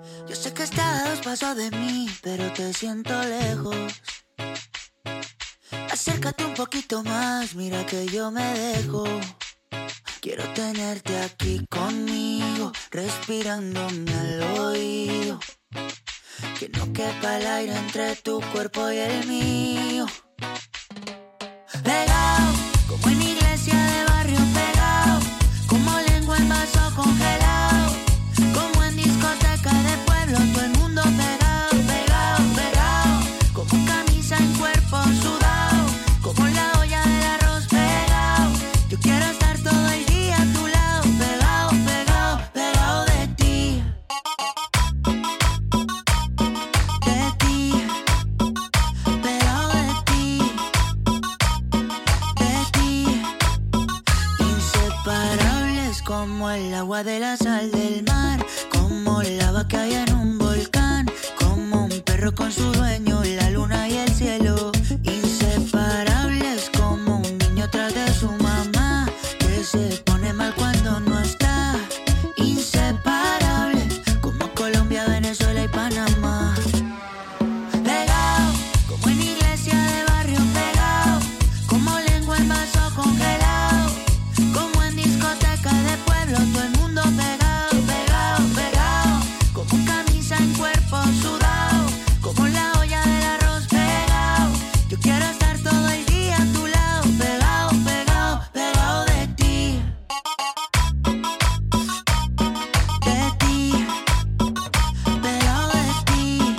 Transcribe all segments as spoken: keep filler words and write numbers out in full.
Yo sé que estás a dos pasos de mí, pero te siento lejos. Acércate un poquito más, mira que yo me dejo. Quiero tenerte aquí conmigo, respirándome al oído. Que no quepa el aire entre tu cuerpo y el mío. Pegado, como en iglesia de barrio pegado. Como lengua en vaso congelado. Como en discoteca de pueblo, todo el mundo pegado, pegado, pegado. Como camisa en cuerpo sudado. Como la olla del arroz pegado. Yo quiero estar todo el día a tu lado. Pegado, pegado, pegado de ti. De ti. Pegado de ti. De ti. Inseparables como el agua de la sal del mar. Como lava que hay en un volcán. Como un perro con su dueño, la luna y el cielo. Inseparables como un niño tras de su mamá, que se pone mal cuando no está. Inseparables como Colombia, Venezuela y Panamá. Pegado, como en iglesia de barrio pegado. Como lengua en vaso congelado. Como en discoteca de pueblo, todo el mundo pegado, pegado, pegado. Como camisa en cuerpo sudado. Como la olla del arroz pegado. Yo quiero estar todo el día a tu lado. Pegado, pegado, pegado de ti. De ti. Pegado de ti.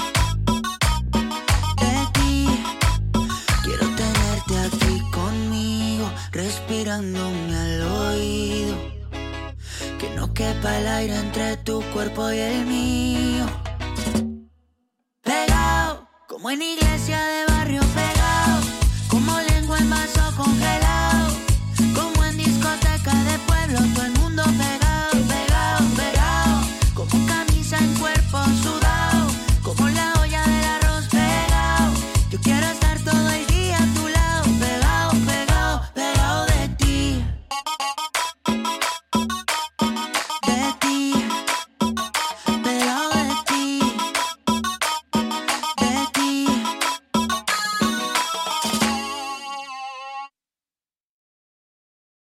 De ti. Quiero tenerte aquí conmigo, respirándome al oído. Que no quepa el aire entre tu cuerpo y el mío. Pegado, como en iglesia de